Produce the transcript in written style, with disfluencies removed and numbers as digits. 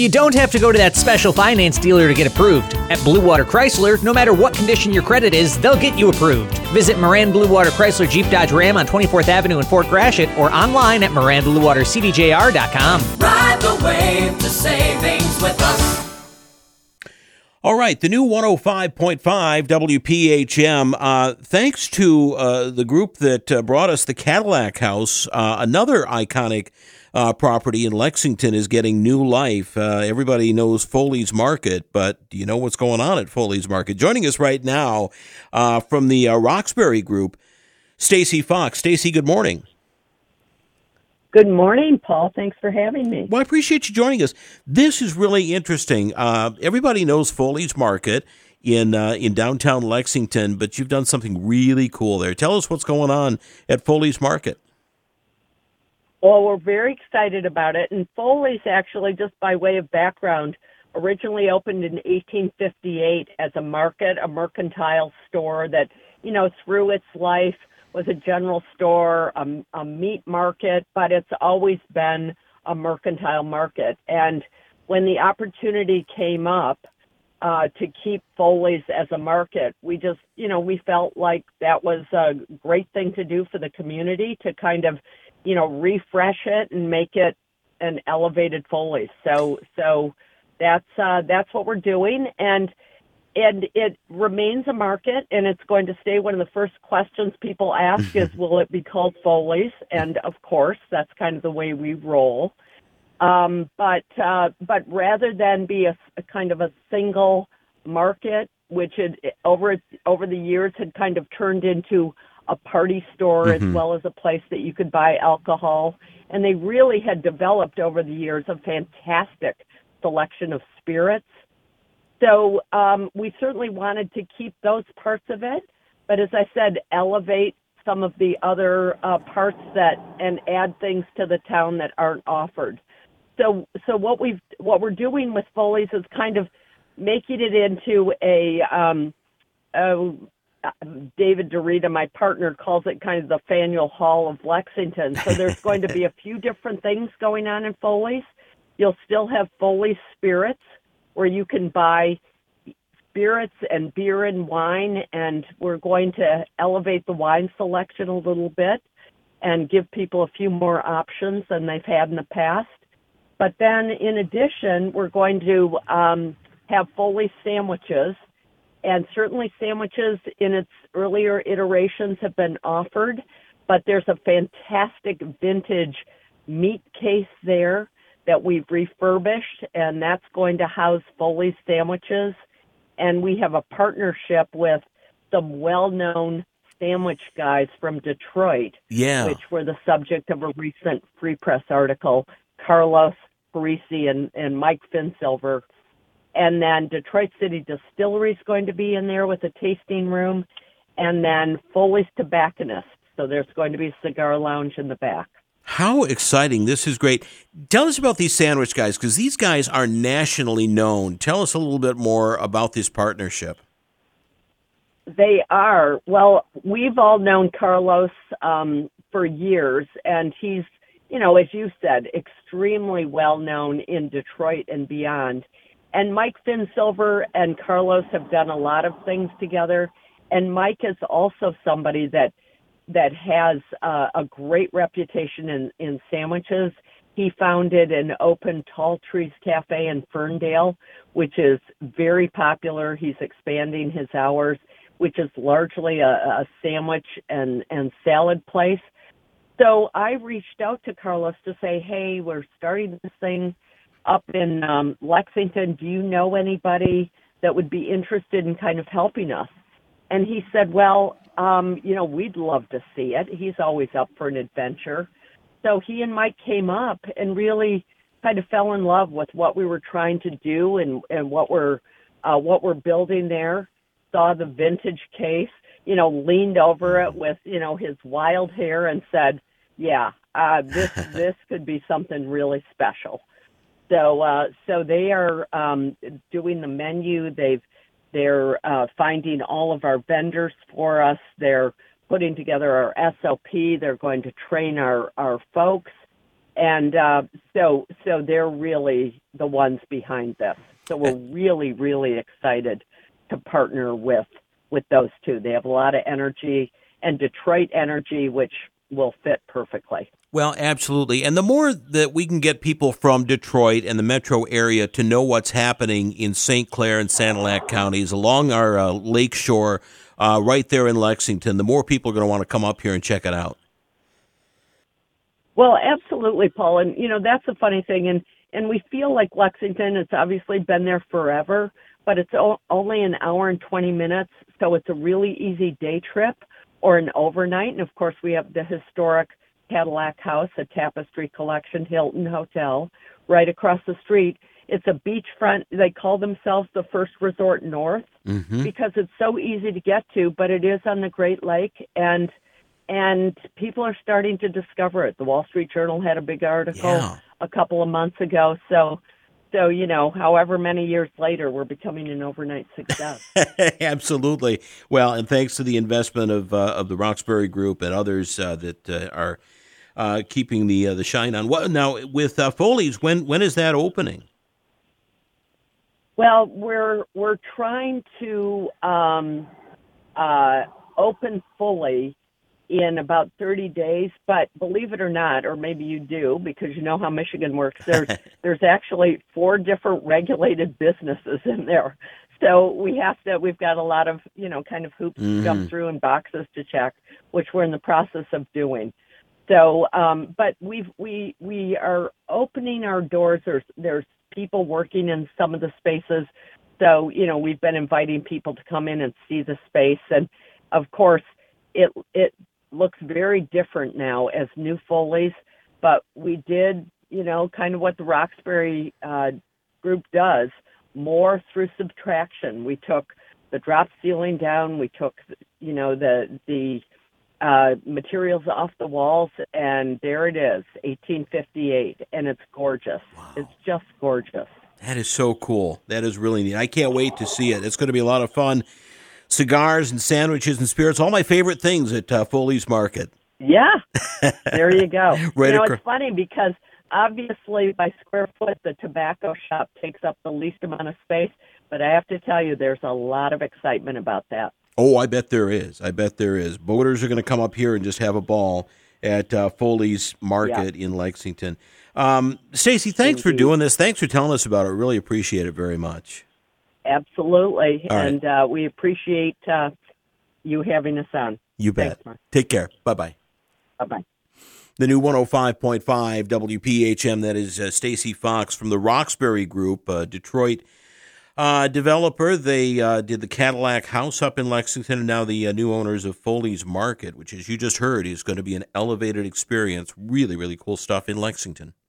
You don't have to go to that special finance dealer to get approved. At Blue Water Chrysler, no matter what condition your credit is, they'll get you approved. Visit Moran Blue Water Chrysler Jeep Dodge Ram on 24th Avenue in Fort Gratiot or online at MoranBlueWaterCDJR.com. Ride the wave to savings with us. All right, the new 105.5 WPHM, thanks to the group that brought us the Cadillac House, another iconic property in Lexington is getting new life. Everybody knows Foley's Market, but do you know what's going on at Foley's Market? Joining us right now from the Roxbury Group, Stacy Fox. Stacy, good morning. Good morning, Paul. Thanks for having me. Well, I appreciate you joining us. This is really interesting. Everybody knows Foley's Market in downtown Lexington, but you've done something really cool there. Tell us what's going on at Foley's Market. Well, we're very excited about it. And Foley's, actually, just by way of background, originally opened in 1858 as a market, a mercantile store that, through its life was a general store, a meat market, but it's always been a mercantile market. And when the opportunity came up to keep Foley's as a market, we just, we felt like that was a great thing to do for the community to kind of, refresh it and make it an elevated Foley's. So that's what we're doing. And it remains a market, and it's going to stay. One of the first questions people ask is, will it be called Foley's? And of course, that's kind of the way we roll. But rather than be a kind of a single market, which over the years had kind of turned into a party store as well as a place that you could buy alcohol. And they really had developed over the years a fantastic selection of spirits. So we certainly wanted to keep those parts of it, but as I said, elevate some of the other parts and add things to the town that aren't offered. So what we're doing with Foley's is kind of making it into David Dorita, my partner, calls it kind of the Faneuil Hall of Lexington. So there's going to be a few different things going on in Foley's. You'll still have Foley's Spirits, where you can buy spirits and beer and wine, and we're going to elevate the wine selection a little bit and give people a few more options than they've had in the past. But then, in addition, we're going to have Foley's sandwiches, and certainly sandwiches in its earlier iterations have been offered, but there's a fantastic vintage meat case there that we've refurbished, and that's going to house Foley's sandwiches. And we have a partnership with some well-known sandwich guys from Detroit, which were the subject of a recent Free Press article, Carlos Parisi and Mike Finsilver. And then Detroit City Distillery is going to be in there with a tasting room, and then Foley's Tobacconist. So there's going to be a cigar lounge in the back. How exciting. This is great. Tell us about these sandwich guys, because these guys are nationally known. Tell us a little bit more about this partnership. They are. Well, we've all known Carlos for years, and he's, as you said, extremely well known in Detroit and beyond. And Mike Finsilver and Carlos have done a lot of things together. And Mike is also somebody that has a great reputation in sandwiches. He founded and opened Tall Trees Cafe in Ferndale, which is very popular. He's expanding his hours, which is largely a sandwich and salad place. So I reached out to Carlos to say, hey, we're starting this thing up in Lexington. Do you know anybody that would be interested in kind of helping us? And he said, well, we'd love to see it. He's always up for an adventure. So he and Mike came up and really kind of fell in love with what we were trying to do and what we're building there. Saw the vintage case, leaned over it with, his wild hair and said, this could be something really special. So they are doing the menu. They're finding all of our vendors for us. They're putting together our SOP. They're going to train our folks. And so they're really the ones behind this. So we're really, really excited to partner with those two. They have a lot of energy and Detroit energy, which will fit perfectly. Well, absolutely. And the more that we can get people from Detroit and the metro area to know what's happening in St. Clair and Sanilac counties along our lake shore right there in Lexington, the more people are going to want to come up here and check it out. Well, absolutely, Paul. And, that's a funny thing. And we feel like Lexington, it's obviously been there forever, but it's only an hour and 20 minutes. So it's a really easy day trip or an overnight. And, of course, we have the historic Cadillac House, a Tapestry Collection Hilton Hotel right across the street. It's a beachfront. They call themselves the First Resort North because it's so easy to get to, but it is on the Great Lake, and people are starting to discover it. The Wall Street Journal had a big article a couple of months ago. So, however many years later, we're becoming an overnight success. Absolutely. Well, and thanks to the investment of the Roxbury Group and others that are keeping the shine on. Well, now with Foley's, when is that opening? Well, we're trying to open fully in about 30 days, but believe it or not, or maybe you do, because you know how Michigan works, there's actually 4 different regulated businesses in there. So we've got a lot of, kind of hoops to jump through and boxes to check, which we're in the process of doing. So, but we are opening our doors. There's people working in some of the spaces. So, we've been inviting people to come in and see the space. And of course, it looks very different now as new Foley's, but we did, kind of what the Roxbury group does, more through subtraction. We took the drop ceiling down, we took, the materials off the walls, and there it is, 1858, and it's gorgeous. Wow. It's just gorgeous. That is so cool. That is really neat. I can't wait to see it. It's going to be a lot of fun. Cigars and sandwiches and spirits, all my favorite things at Foley's Market. Yeah, there you go. It's funny because obviously by square foot, the tobacco shop takes up the least amount of space, but I have to tell you, there's a lot of excitement about that. Oh, I bet there is. Boaters are going to come up here and just have a ball at Foley's Market in Lexington. Stacey, thanks for doing this. Thanks for telling us about it. Really appreciate it very much. Absolutely. All right. And we appreciate you having us on. You bet. Thanks, Mark. Take care. Bye-bye. Bye-bye. The new 105.5 WPHM, that is Stacey Fox from the Roxbury Group, Detroit developer. They did the Cadillac House up in Lexington, and now the new owners of Foley's Market, which, as you just heard, is going to be an elevated experience. Really, really cool stuff in Lexington.